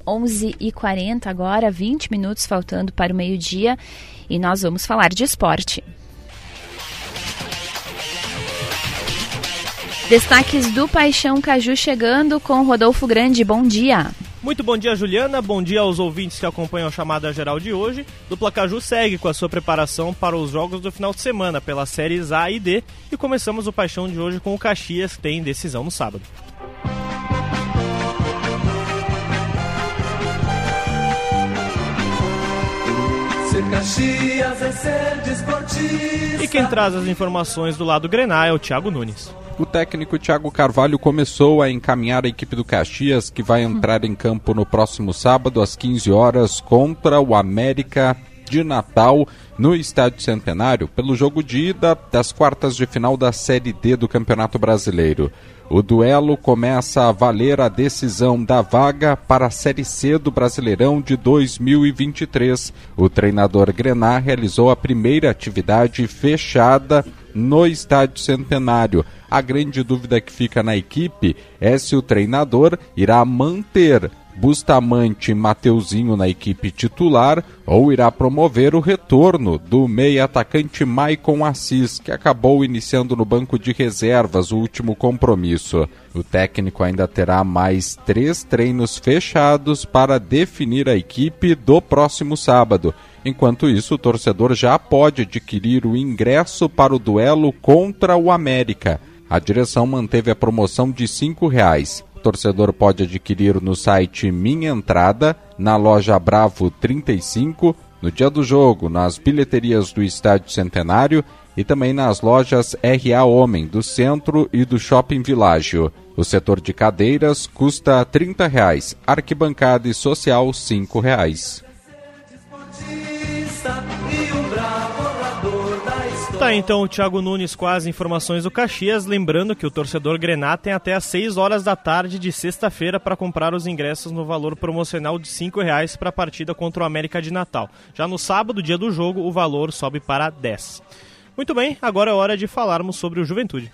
11h40 agora, 20 minutos faltando para o meio-dia, e nós vamos falar de esporte. Destaques do Paixão Caju chegando com Rodolfo Grande. Bom dia. Muito bom dia, Juliana. Bom dia aos ouvintes que acompanham a chamada geral de hoje. Dupla Caju segue com a sua preparação para os jogos do final de semana pelas séries A e D. E começamos o Paixão de hoje com o Caxias, que tem decisão no sábado. Caxias é ser desportista. E quem traz as informações do lado Grená é o Thiago Nunes. O técnico Thiago Carvalho começou a encaminhar a equipe do Caxias, que vai entrar em campo no próximo sábado às 15 horas contra o América de Natal no Estádio Centenário, pelo jogo de ida das quartas de final da Série D do Campeonato Brasileiro. O duelo começa a valer a decisão da vaga para a Série C do Brasileirão de 2023. O treinador Grená realizou a primeira atividade fechada no Estádio Centenário. A grande dúvida que fica na equipe é se o treinador irá manter Bustamante e Mateuzinho na equipe titular ou irá promover o retorno do meia-atacante Maicon Assis, que acabou iniciando no banco de reservas o último compromisso. O técnico ainda terá mais 3 treinos fechados para definir a equipe do próximo sábado. Enquanto isso, o torcedor já pode adquirir o ingresso para o duelo contra o América. A direção manteve a promoção de R$ 5. O torcedor pode adquirir no site Minha Entrada, na loja Bravo 35, no dia do jogo, nas bilheterias do Estádio Centenário e também nas lojas RA Homem, do Centro e do Shopping Világio. O setor de cadeiras custa R$ 30, arquibancada e social R$ 5. Tá, então o Thiago Nunes com as informações do Caxias, lembrando que o torcedor Grená tem até às 6 horas da tarde de sexta-feira para comprar os ingressos no valor promocional de R$ 5 para a partida contra o América de Natal. Já no sábado, dia do jogo, o valor sobe para 10. Muito bem, agora é hora de falarmos sobre o Juventude.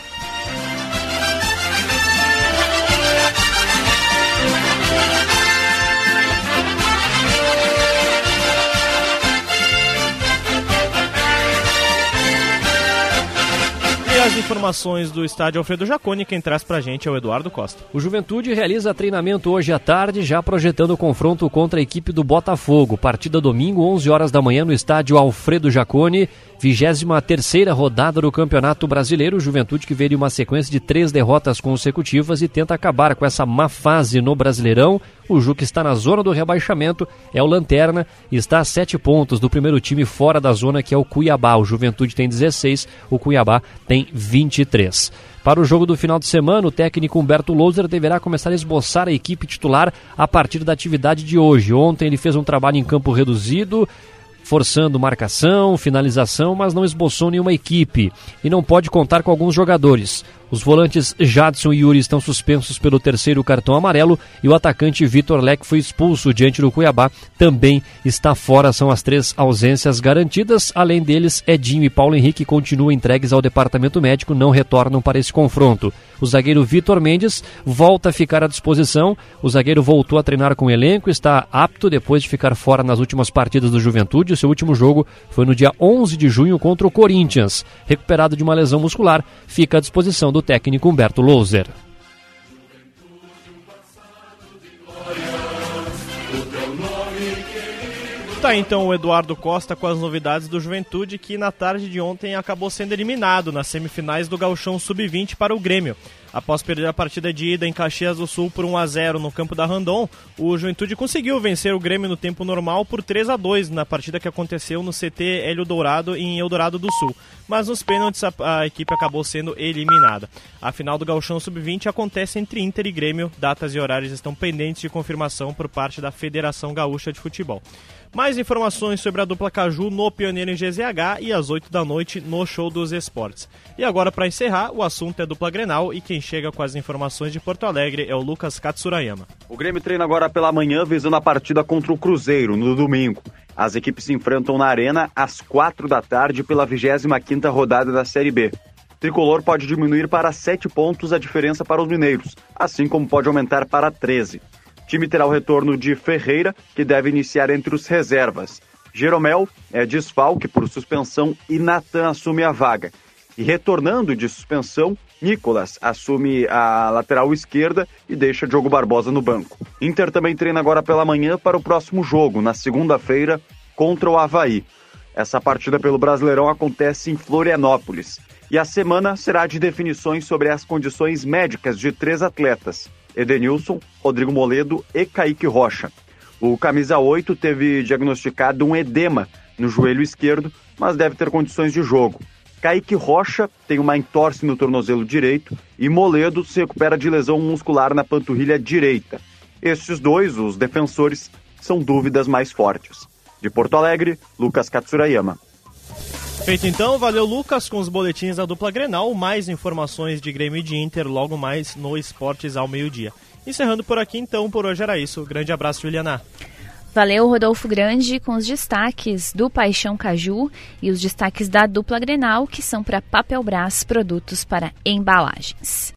As informações do estádio Alfredo Jaconi, quem traz pra gente é o Eduardo Costa. O Juventude realiza treinamento hoje à tarde, já projetando o confronto contra a equipe do Botafogo. Partida domingo, 11 horas da manhã, no estádio Alfredo Jaconi. 23ª rodada do Campeonato Brasileiro. Juventude que veio de uma sequência de 3 derrotas consecutivas e tenta acabar com essa má fase no Brasileirão. O Ju, que está na zona do rebaixamento, é o lanterna e está a 7 pontos do primeiro time fora da zona, que é o Cuiabá. O Juventude tem 16, o Cuiabá tem 23. Para o jogo do final de semana, o técnico Humberto Louser deverá começar a esboçar a equipe titular a partir da atividade de hoje. Ontem ele fez um trabalho em campo reduzido, forçando marcação, finalização, mas não esboçou nenhuma equipe e não pode contar com alguns jogadores. Os volantes Jadson e Yuri estão suspensos pelo 3º cartão amarelo e o atacante Vitor Leque foi expulso diante do Cuiabá, também está fora. São as 3 ausências garantidas. Além deles, Edinho e Paulo Henrique continuam entregues ao departamento médico, não retornam para esse confronto. O zagueiro Vitor Mendes volta a ficar à disposição. O zagueiro voltou a treinar com o elenco, está apto depois de ficar fora nas últimas partidas do Juventude. O seu último jogo foi no dia 11 de junho contra o Corinthians. Recuperado de uma lesão muscular, fica à disposição do técnico Humberto Louser. Tá, então o Eduardo Costa com as novidades do Juventude, que na tarde de ontem acabou sendo eliminado nas semifinais do Gauchão Sub-20 para o Grêmio. Após perder a partida de ida em Caxias do Sul por 1-0 no campo da Randon, o Juventude conseguiu vencer o Grêmio no tempo normal por 3-2 na partida que aconteceu no CT Hélio Dourado em Eldorado do Sul. Mas nos pênaltis a equipe acabou sendo eliminada. A final do Gauchão Sub-20 acontece entre Inter e Grêmio. Datas e horários estão pendentes de confirmação por parte da Federação Gaúcha de Futebol. Mais informações sobre a dupla Caju no Pioneiro em GZH e às 8 da noite no Show dos Esportes. E agora, para encerrar, o assunto é a dupla Grenal e quem chega com as informações de Porto Alegre é o Lucas Katsurayama. O Grêmio treina agora pela manhã visando a partida contra o Cruzeiro no domingo. As equipes se enfrentam na Arena às 4 da tarde pela 25ª rodada da Série B. Tricolor pode diminuir para 7 pontos a diferença para os mineiros, assim como pode aumentar para 13. O time terá o retorno de Ferreira, que deve iniciar entre os reservas. Jeromel é desfalque por suspensão e Natan assume a vaga. E retornando de suspensão, Nicolas assume a lateral esquerda e deixa Diogo Barbosa no banco. Inter também treina agora pela manhã para o próximo jogo, na segunda-feira, contra o Avaí. Essa partida pelo Brasileirão acontece em Florianópolis. E a semana será de definições sobre as condições médicas de 3 atletas: Edenilson, Rodrigo Moledo e Kaique Rocha. O camisa 8 teve diagnosticado um edema no joelho esquerdo, mas deve ter condições de jogo. Kaique Rocha tem uma entorse no tornozelo direito e Moledo se recupera de lesão muscular na panturrilha direita. Estes dois, os defensores, são dúvidas mais fortes. De Porto Alegre, Lucas Katsurayama. Feito então, valeu Lucas com os boletins da dupla Grenal, mais informações de Grêmio e de Inter logo mais no Esportes ao meio-dia. Encerrando por aqui então, por hoje era isso. Grande abraço, Juliana. Valeu, Rodolfo Grande, com os destaques do Paixão Caju e os destaques da dupla Grenal, que são para Papelbras, produtos para embalagens.